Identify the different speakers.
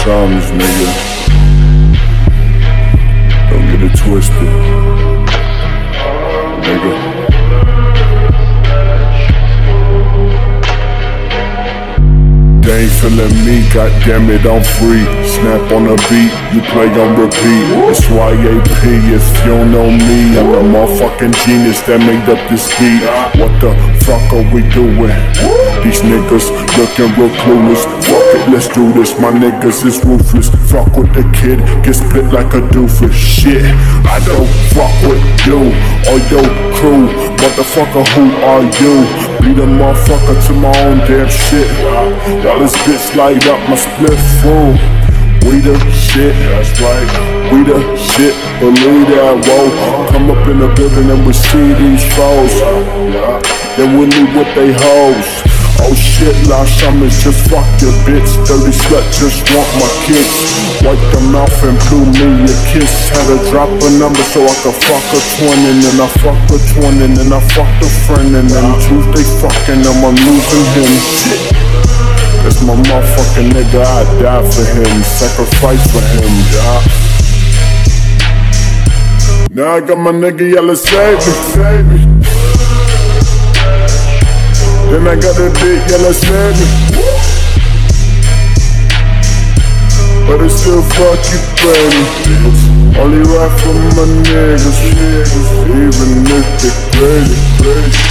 Speaker 1: sums, nigga. Don't get it twisted, nigga. They ain't feeling me, goddammit, I'm free. Snap on the beat, you play on repeat. It's YAP, if you don't know me, I'm the motherfucking genius that made up this beat. What the fuck are we doing? These niggas looking real clueless. Fuck it, let's do this, my niggas is ruthless. Fuck with the kid, get split like a doofus. Shit, I don't fuck with you or your crew. Motherfucker, who are you? Be the motherfucker to my own damn shit. While this bitch light up my split full. We the shit, that's right. We the shit, believe that, whoa. Come up in the building and we see these foes. Then we leave with they hoes. Oh shit, last summer just fuck your bitch. Dirty slut just want my kicks. Wipe the mouth and blew me a kiss. Had to drop a number so I could fuck a twin. And then I fuck a twin and then I fucked a friend. And then Tuesday fucking them, I'm losing him. Shit, that's my motherfucking nigga, I die for him. Sacrifice for him, yeah. Now I got my nigga yelling, save me, save me. Then I got a big yellow save me. But it's still fuck you, baby. Only ride for my niggas, even if they crazy.